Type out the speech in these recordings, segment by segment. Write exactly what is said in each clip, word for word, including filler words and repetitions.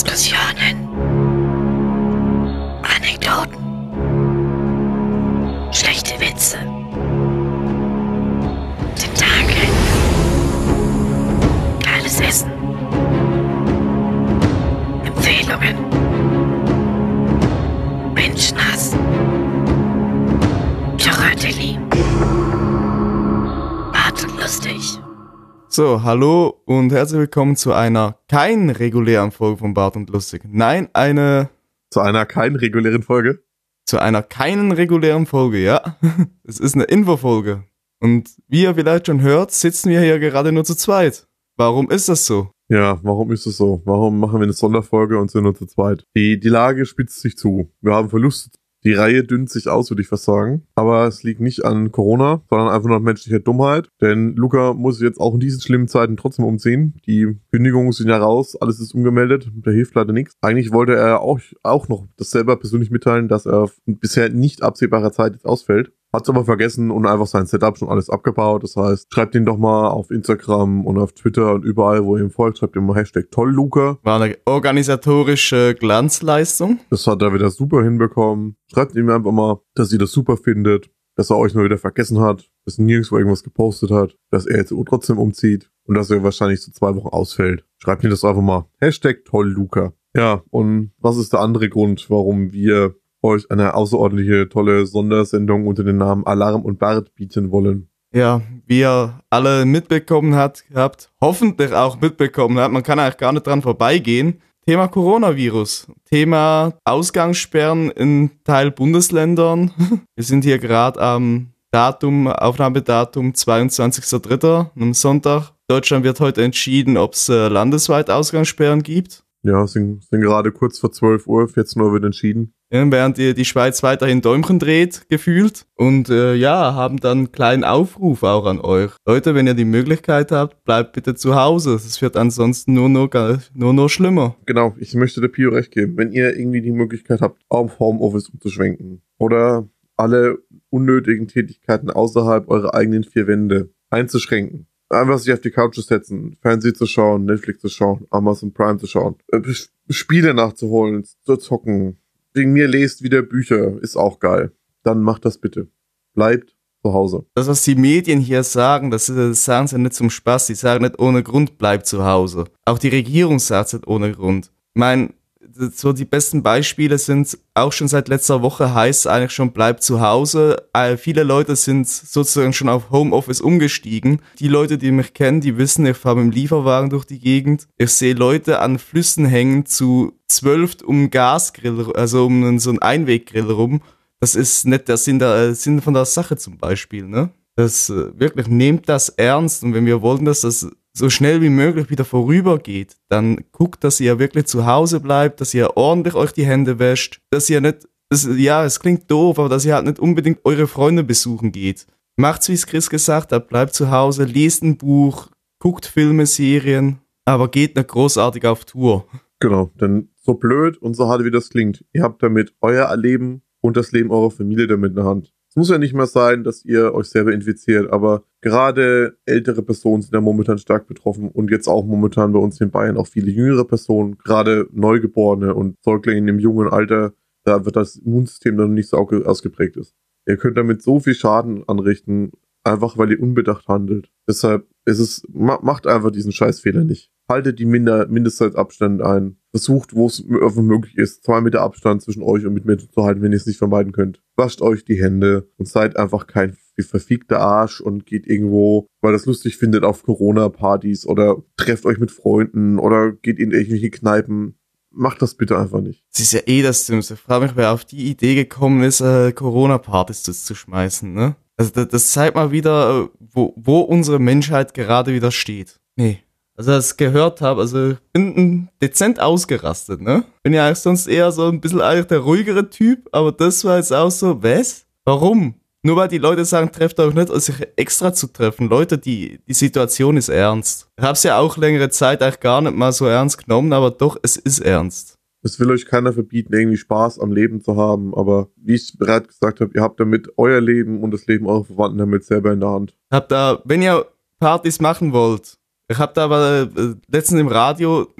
Diskussionen, Anekdoten, schlechte Witze, Tentakel, geiles Essen, Empfehlungen, Menschenhass, Choratelli, Bart und lustig. So, hallo und herzlich willkommen zu einer kein regulären Folge von Bart und Lustig. Nein, eine... Zu einer keinen regulären Folge? Zu einer keinen regulären Folge, ja. Es ist eine Infofolge. Und wie ihr vielleicht schon hört, sitzen wir hier gerade nur zu zweit. Warum ist das so? Ja, warum ist es so? Warum machen wir eine Sonderfolge und sind nur zu zweit? Die, die Lage spitzt sich zu. Wir haben Verluste. Die Reihe dünnt sich aus, würde ich fast sagen. Aber es liegt nicht an Corona, sondern einfach nur an menschlicher Dummheit. Denn Luca muss jetzt auch in diesen schlimmen Zeiten trotzdem umziehen. Die Kündigungen sind ja raus, alles ist umgemeldet, da hilft leider nichts. Eigentlich wollte er auch, auch noch das selber persönlich mitteilen, dass er bisher nicht absehbarer Zeit jetzt ausfällt. Hat's aber vergessen und einfach sein Setup schon alles abgebaut. Das heißt, schreibt ihn doch mal auf Instagram und auf Twitter und überall, wo ihr ihm folgt, schreibt ihm mal Hashtag toll, Luca. War eine organisatorische Glanzleistung. Das hat er wieder super hinbekommen. Schreibt ihm einfach mal, dass ihr das super findet, dass er euch mal wieder vergessen hat, dass er nirgendwo irgendwas gepostet hat, dass er jetzt trotzdem umzieht und dass er wahrscheinlich so zwei Wochen ausfällt. Schreibt ihm das einfach mal. Hashtag toll, Luca. Ja, und was ist der andere Grund, warum wir euch eine außerordentliche, tolle Sondersendung unter dem Namen Alarm und Bart bieten wollen? Ja, wie ihr alle mitbekommen habt, habt, hoffentlich auch mitbekommen habt, man kann eigentlich gar nicht dran vorbeigehen. Thema Coronavirus, Thema Ausgangssperren in Teil Bundesländern. Wir sind hier gerade am Datum, Aufnahmedatum zweiundzwanzigster dritter am Sonntag. Deutschland wird heute entschieden, ob es äh, landesweit Ausgangssperren gibt. Ja, sind, sind gerade kurz vor zwölf Uhr, vierzehn Uhr wird entschieden. Ja, während die, die Schweiz weiterhin Däumchen dreht, gefühlt. Und äh, ja, haben dann einen kleinen Aufruf auch an euch. Leute, wenn ihr die Möglichkeit habt, bleibt bitte zu Hause. Es wird ansonsten nur noch, nur noch schlimmer. Genau, ich möchte der Pio recht geben. Wenn ihr irgendwie die Möglichkeit habt, auf Homeoffice umzuschwenken oder alle unnötigen Tätigkeiten außerhalb eurer eigenen vier Wände einzuschränken, einfach sich auf die Couch zu setzen, Fernsehen zu schauen, Netflix zu schauen, Amazon Prime zu schauen, äh, Spiele nachzuholen, zu zocken, wegen mir lest wieder Bücher, ist auch geil. Dann macht das bitte. Bleibt zu Hause. Das, was die Medien hier sagen, das, das sagen sie nicht zum Spaß, die sagen nicht ohne Grund, bleibt zu Hause. Auch die Regierung sagt es nicht ohne Grund. Ich meine, so die besten Beispiele sind auch schon seit letzter Woche, heißt eigentlich schon, bleibt zu Hause. Äh, viele Leute sind sozusagen schon auf Homeoffice umgestiegen. Die Leute, die mich kennen, die wissen, ich fahre mit dem Lieferwagen durch die Gegend. Ich sehe Leute an Flüssen hängen zu zwölf um einen Gasgrill, also um einen, so einen Einweggrill rum. Das ist nicht der Sinn, der Sinn von der Sache zum Beispiel, ne? Das äh, wirklich, nehmt das ernst. Und wenn wir wollen, dass das so schnell wie möglich wieder vorübergeht, dann guckt, dass ihr wirklich zu Hause bleibt, dass ihr ordentlich euch die Hände wäscht, dass ihr nicht, das, ja, es klingt doof, aber dass ihr halt nicht unbedingt eure Freunde besuchen geht. Macht's, wie es Chris gesagt hat, bleibt zu Hause, lest ein Buch, guckt Filme, Serien, aber geht nicht großartig auf Tour. Genau, denn so blöd und so hart wie das klingt, ihr habt damit euer Leben und das Leben eurer Familie damit in der Hand. Es muss ja nicht mehr sein, dass ihr euch selber infiziert, aber gerade ältere Personen sind ja momentan stark betroffen und jetzt auch momentan bei uns in Bayern auch viele jüngere Personen, gerade Neugeborene und Säuglinge im jungen Alter, da wird das Immunsystem dann nicht so ausgeprägt ist. Ihr könnt damit so viel Schaden anrichten, einfach weil ihr unbedacht handelt. Deshalb ist es, macht einfach diesen Scheißfehler nicht. Haltet die Minder, Mindestabstände ein. Versucht, wo es möglich ist, zwei Meter Abstand zwischen euch und mit mir zu halten, wenn ihr es nicht vermeiden könnt. Wascht euch die Hände und seid einfach kein verfickter Arsch und geht irgendwo, weil das lustig findet, auf Corona-Partys oder trefft euch mit Freunden oder geht in irgendwelche Kneipen. Macht das bitte einfach nicht. Es ist ja eh das Dümmste. Ich frage mich, wer auf die Idee gekommen ist, äh, Corona-Partys zu, zu schmeißen, ne? Also das, das zeigt mal wieder, wo, wo unsere Menschheit gerade wieder steht. Nee. Also als ich gehört habe, also ich bin dezent ausgerastet, ne? Bin ja eigentlich sonst eher so ein bisschen eigentlich der ruhigere Typ, aber das war jetzt auch so, was? Warum? Nur weil die Leute sagen, trefft euch nicht, um sich extra zu treffen. Leute, die, die Situation ist ernst. Ich hab's ja auch längere Zeit eigentlich gar nicht mal so ernst genommen, aber doch, es ist ernst. Es will euch keiner verbieten, irgendwie Spaß am Leben zu haben, aber wie ich bereits gesagt habe, ihr habt damit euer Leben und das Leben eurer Verwandten damit selber in der Hand. Habt da, wenn ihr Partys machen wollt, ich hab da aber äh, letztens im Radio ein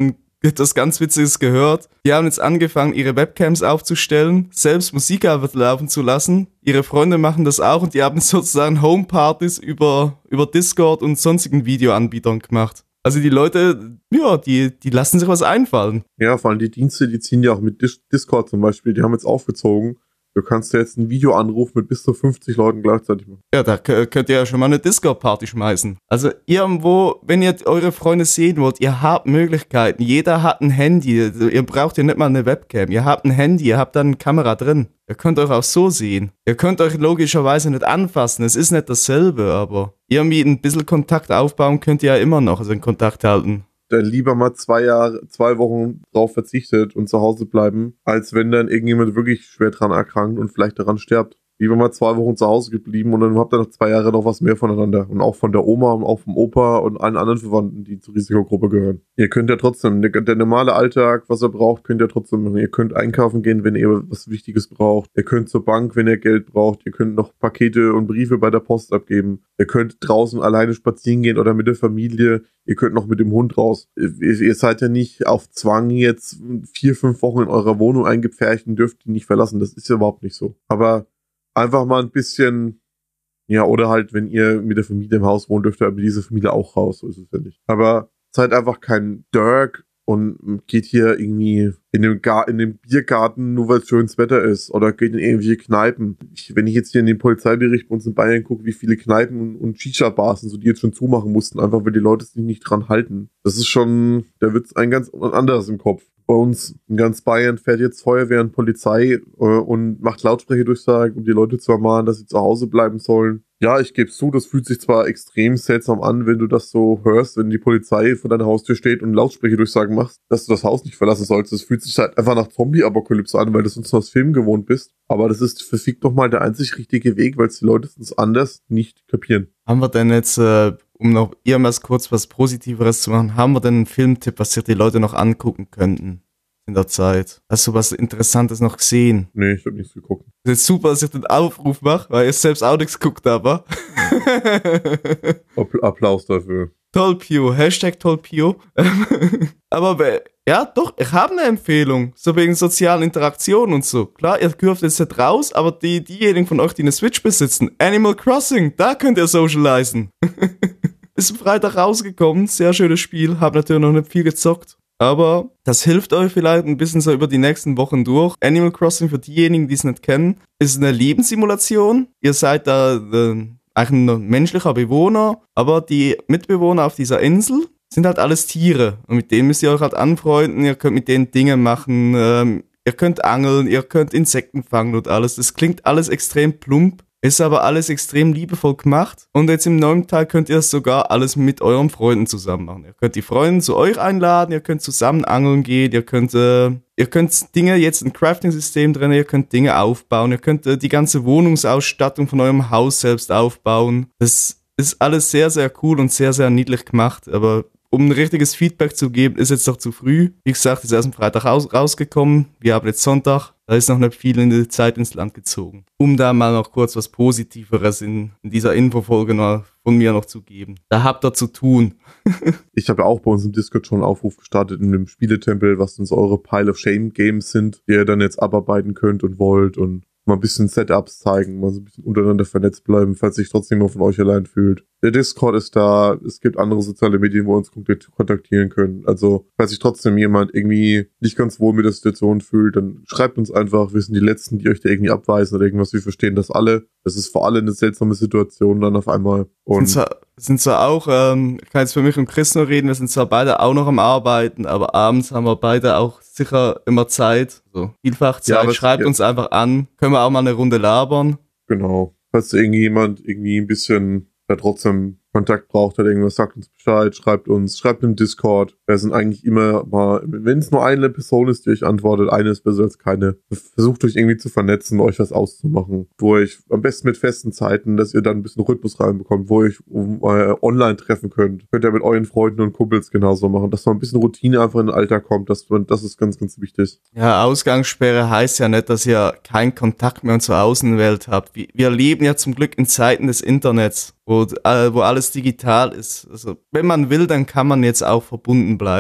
etwas ganz Witziges gehört. Die haben jetzt angefangen, ihre Webcams aufzustellen, selbst Musik laufen zu lassen. Ihre Freunde machen das auch und die haben sozusagen Homepartys über, über Discord und sonstigen Videoanbietern gemacht. Also die Leute, ja, die, die lassen sich was einfallen. Ja, vor allem die Dienste, die ziehen ja auch mit Dis- Discord zum Beispiel, die haben jetzt aufgezogen. Du kannst ja jetzt einen Videoanruf mit bis zu fünfzig Leuten gleichzeitig machen. Ja, da k- könnt ihr ja schon mal eine Discord-Party schmeißen. Also irgendwo, wenn ihr eure Freunde sehen wollt, ihr habt Möglichkeiten. Jeder hat ein Handy. Also ihr braucht ja nicht mal eine Webcam. Ihr habt ein Handy, ihr habt da eine Kamera drin. Ihr könnt euch auch so sehen. Ihr könnt euch logischerweise nicht anfassen. Es ist nicht dasselbe, aber irgendwie ein bisschen Kontakt aufbauen könnt ihr ja immer noch, also in Kontakt halten. Der lieber mal zwei Jahre, zwei Wochen drauf verzichtet und zu Hause bleiben, als wenn dann irgendjemand wirklich schwer dran erkrankt und vielleicht daran stirbt. Lieber mal zwei Wochen zu Hause geblieben und dann habt ihr nach zwei Jahren noch was mehr voneinander. Und auch von der Oma und auch vom Opa und allen anderen Verwandten, die zur Risikogruppe gehören. Ihr könnt ja trotzdem, der, der normale Alltag, was ihr braucht, könnt ihr trotzdem machen. Ihr könnt einkaufen gehen, wenn ihr was Wichtiges braucht. Ihr könnt zur Bank, wenn ihr Geld braucht. Ihr könnt noch Pakete und Briefe bei der Post abgeben. Ihr könnt draußen alleine spazieren gehen oder mit der Familie. Ihr könnt noch mit dem Hund raus. Ihr, ihr seid ja nicht auf Zwang jetzt vier, fünf Wochen in eurer Wohnung eingepfercht und dürft die nicht verlassen. Das ist ja überhaupt nicht so. Aber einfach mal ein bisschen, ja, oder halt, wenn ihr mit der Familie im Haus wohnt, dürft ihr aber diese Familie auch raus, so ist es ja nicht. Aber seid einfach kein Dirk und geht hier irgendwie in den, Gar- in den Biergarten, nur weil es schönes Wetter ist, oder geht in irgendwelche Kneipen. Ich, wenn ich jetzt hier in den Polizeibericht bei uns in Bayern gucke, wie viele Kneipen und, und Shisha-Bars und so, die jetzt schon zumachen mussten, einfach weil die Leute sich nicht dran halten. Das ist schon, da wird's ein ganz anderes im Kopf. Bei uns in ganz Bayern fährt jetzt Feuerwehr und Polizei äh, und macht Lautsprecherdurchsagen, um die Leute zu ermahnen, dass sie zu Hause bleiben sollen. Ja, ich gebe zu, das fühlt sich zwar extrem seltsam an, wenn du das so hörst, wenn die Polizei vor deiner Haustür steht und Lautsprecherdurchsagen machst, dass du das Haus nicht verlassen sollst. Das fühlt sich halt einfach nach Zombie-Apokalypse an, weil du sonst aus Film gewohnt bist. Aber das ist verfickt nochmal der einzig richtige Weg, weil es die Leute sonst anders nicht kapieren. Haben wir denn jetzt, äh, um noch irgendwas kurz was Positiveres zu machen, haben wir denn einen Filmtipp, was sich die Leute noch angucken könnten in der Zeit? Hast du was Interessantes noch gesehen? Nee, ich hab nichts geguckt. Das ist super, dass ich den Aufruf mache, weil ich selbst auch nichts geguckt habe. App- Applaus dafür. Tollpio, Hashtag Tollpio. Aber we- ja, doch, ich habe eine Empfehlung. So wegen sozialen Interaktionen und so. Klar, ihr dürft jetzt nicht raus, aber die, diejenigen von euch, die eine Switch besitzen, Animal Crossing, da könnt ihr socialisen. Ist am Freitag rausgekommen, sehr schönes Spiel, hab natürlich noch nicht viel gezockt. Aber das hilft euch vielleicht ein bisschen so über die nächsten Wochen durch. Animal Crossing, für diejenigen, die es nicht kennen, ist eine Lebenssimulation. Ihr seid da äh, eigentlich ein menschlicher Bewohner, aber die Mitbewohner auf dieser Insel sind halt alles Tiere. Und mit denen müsst ihr euch halt anfreunden, ihr könnt mit denen Dinge machen, ähm, ihr könnt angeln, ihr könnt Insekten fangen und alles. Das klingt alles extrem plump, ist aber alles extrem liebevoll gemacht. Und jetzt im neuen Teil könnt ihr sogar alles mit euren Freunden zusammen machen. Ihr könnt die Freunde zu euch einladen, ihr könnt zusammen angeln gehen, ihr könnt, äh, ihr könnt Dinge, jetzt ein Crafting-System drin, ihr könnt Dinge aufbauen, ihr könnt äh, die ganze Wohnungsausstattung von eurem Haus selbst aufbauen. Das ist alles sehr, sehr cool und sehr, sehr niedlich gemacht, aber um ein richtiges Feedback zu geben, ist jetzt doch zu früh. Wie gesagt, ist erst am Freitag raus, rausgekommen. Wir haben jetzt Sonntag. Da ist noch nicht viel in die Zeit ins Land gezogen. Um da mal noch kurz was Positiveres in, in dieser Infofolge noch von mir noch zu geben. Da habt ihr zu tun. Ich habe ja auch bei uns im Discord schon einen Aufruf gestartet in dem Spieletempel, was denn so eure Pile of Shame Games sind, die ihr dann jetzt abarbeiten könnt und wollt und mal ein bisschen Setups zeigen, mal so ein bisschen untereinander vernetzt bleiben, falls sich trotzdem jemand von euch allein fühlt. Der Discord ist da, es gibt andere soziale Medien, wo wir uns kontaktieren können. Also, falls sich trotzdem jemand irgendwie nicht ganz wohl mit der Situation fühlt, dann schreibt uns einfach, wir sind die Letzten, die euch da irgendwie abweisen oder irgendwas, wir verstehen das alle. Das ist vor allem eine seltsame Situation dann auf einmal. Und sind zwar, sind zwar auch, ähm, ich kann jetzt für mich und Chris nur reden, wir sind zwar beide auch noch am Arbeiten, aber abends haben wir beide auch sicher immer Zeit, so vielfach Zeit, Ja, schreibt ja. uns einfach an, können wir auch mal eine Runde labern. Genau. Falls da irgendjemand irgendwie ein bisschen der trotzdem Kontakt braucht oder irgendwas, sagt uns Bescheid, schreibt uns, schreibt im Discord. Wir sind eigentlich immer mal, wenn es nur eine Person ist, die euch antwortet, eine ist besser als keine. Versucht euch irgendwie zu vernetzen, euch was auszumachen. Wo euch am besten mit festen Zeiten, dass ihr dann ein bisschen Rhythmus reinbekommt, wo ihr euch um, äh, online treffen könnt. Könnt ihr mit euren Freunden und Kumpels genauso machen, dass man ein bisschen Routine einfach in den Alltag kommt. Das, das ist ganz, ganz wichtig. Ja, Ausgangssperre heißt ja nicht, dass ihr keinen Kontakt mehr zur Außenwelt habt. Wir, wir leben ja zum Glück in Zeiten des Internets, wo, äh, wo alles digital ist. Also wenn man will, dann kann man jetzt auch verbunden bleiben.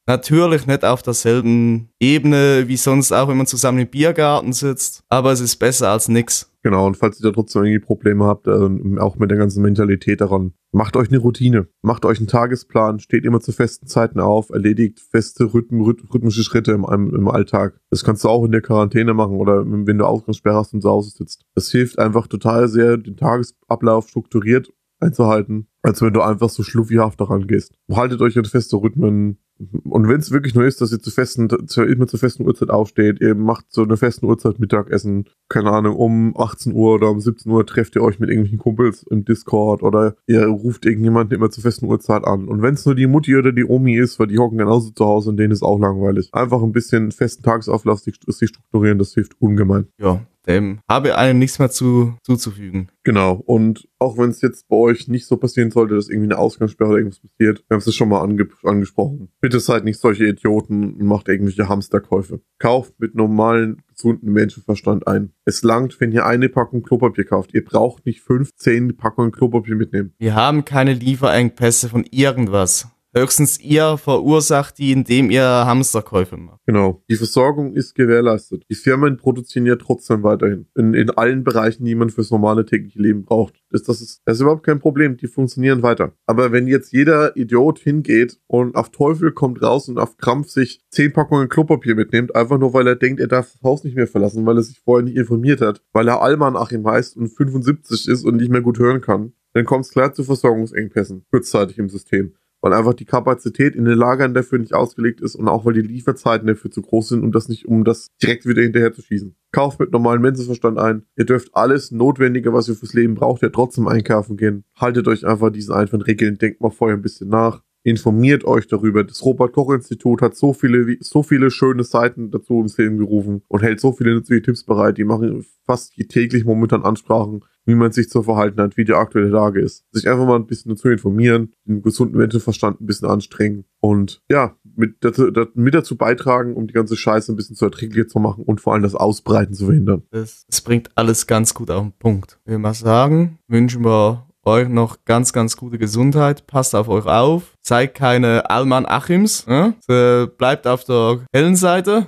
Natürlich nicht auf derselben Ebene wie sonst auch, wenn man zusammen im Biergarten sitzt, aber es ist besser als nix. Genau, und falls ihr da trotzdem irgendwie Probleme habt, äh, auch mit der ganzen Mentalität daran, macht euch eine Routine, macht euch einen Tagesplan, steht immer zu festen Zeiten auf, erledigt feste Rhythm, rhythmische Schritte im, im Alltag. Das kannst du auch in der Quarantäne machen oder wenn du Ausgangssperre hast und zu Hause sitzt. Das hilft einfach total sehr, den Tagesablauf strukturiert einzuhalten, als wenn du einfach so schluffihaft daran gehst. Haltet euch an feste Rhythmen. Und wenn es wirklich nur ist, dass ihr zu festen, zu, immer zur festen Uhrzeit aufsteht, ihr macht so eine festen Uhrzeit Mittagessen, keine Ahnung, um achtzehn Uhr oder um siebzehn Uhr trefft ihr euch mit irgendwelchen Kumpels im Discord oder ihr ruft irgendjemanden immer zur festen Uhrzeit an. Und wenn es nur die Mutti oder die Omi ist, weil die hocken genauso zu Hause und denen ist auch langweilig. Einfach ein bisschen festen Tagesauflauf sich, sich strukturieren, das hilft ungemein. Ja, dem habe einem nichts mehr zu, zuzufügen. Genau, und auch wenn es jetzt bei euch nicht so passieren sollte, dass irgendwie eine Ausgangssperre oder irgendwas passiert, wir haben es schon mal ange angesprochen. Bitte seid nicht solche Idioten und macht irgendwelche Hamsterkäufe. Kauft mit normalen, gesunden Menschenverstand ein. Es langt, wenn ihr eine Packung Klopapier kauft. Ihr braucht nicht fünfzehn Packungen Klopapier mitnehmen. Wir haben keine Lieferengpässe von irgendwas. Höchstens ihr verursacht die, indem ihr Hamsterkäufe macht. Genau. Die Versorgung ist gewährleistet. Die Firmen produzieren ja trotzdem weiterhin. In, in allen Bereichen, die man fürs normale tägliche Leben braucht. Das, das, ist, das ist überhaupt kein Problem. Die funktionieren weiter. Aber wenn jetzt jeder Idiot hingeht und auf Teufel kommt raus und auf Krampf sich zehn Packungen Klopapier mitnimmt, einfach nur weil er denkt, er darf das Haus nicht mehr verlassen, weil er sich vorher nicht informiert hat, weil er Alman Achim heißt und fünfundsiebzig ist und nicht mehr gut hören kann, dann kommt es klar zu Versorgungsengpässen. Kurzzeitig im System. Weil einfach die Kapazität in den Lagern dafür nicht ausgelegt ist und auch weil die Lieferzeiten dafür zu groß sind, um das nicht, um das direkt wieder hinterher zu schießen. Kauft mit normalem Menschenverstand ein. Ihr dürft alles Notwendige, was ihr fürs Leben braucht, ja trotzdem einkaufen gehen. Haltet euch einfach diesen einfachen Regeln, denkt mal vorher ein bisschen nach. Informiert euch darüber. Das Robert-Koch-Institut hat so viele, so viele schöne Seiten dazu ins Leben gerufen und hält so viele nützliche Tipps bereit. Die machen fast täglich momentan Ansprachen, wie man sich zu verhalten hat, wie die aktuelle Lage ist. Sich einfach mal ein bisschen dazu informieren, den gesunden Menschenverstand ein bisschen anstrengen und ja, mit dazu, mit dazu beitragen, um die ganze Scheiße ein bisschen zu erträglicher zu machen und vor allem das Ausbreiten zu verhindern. Das, das bringt alles ganz gut auf den Punkt. Ich will mal sagen, wünschen wir euch noch ganz, ganz gute Gesundheit. Passt auf euch auf. Seid keine Alman Achims. Ne? Äh, bleibt auf der hellen Seite.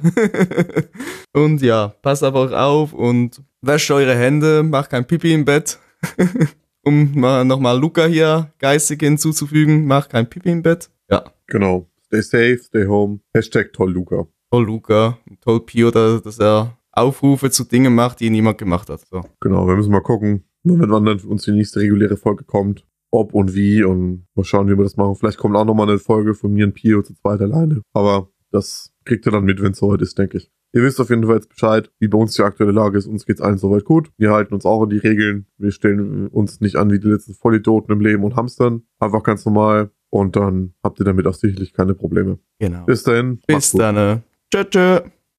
Und ja, passt auf euch auf und wäscht eure Hände. Macht kein Pipi im Bett. Um mal nochmal Luca hier geistig hinzuzufügen. Macht kein Pipi im Bett. Ja. Genau. Stay safe, stay home. Hashtag toll Luca. Toll Luca. Toll Pio, dass er Aufrufe zu Dingen macht, die niemand gemacht hat. So. Genau, wir müssen mal gucken, wann dann uns die nächste reguläre Folge kommt. Ob und wie und mal schauen, wie wir das machen. Vielleicht kommt auch nochmal eine Folge von mir und Pio zu zweit alleine. Aber das kriegt ihr dann mit, wenn es soweit ist, denke ich. Ihr wisst auf jeden Fall jetzt Bescheid, wie bei uns die aktuelle Lage ist. Uns geht's allen soweit gut. Wir halten uns auch an die Regeln. Wir stellen uns nicht an wie die letzten Vollidioten im Leben und hamstern. Einfach ganz normal. Und dann habt ihr damit auch sicherlich keine Probleme. Genau. Bis dahin. Bis dann. Tschö, tschö.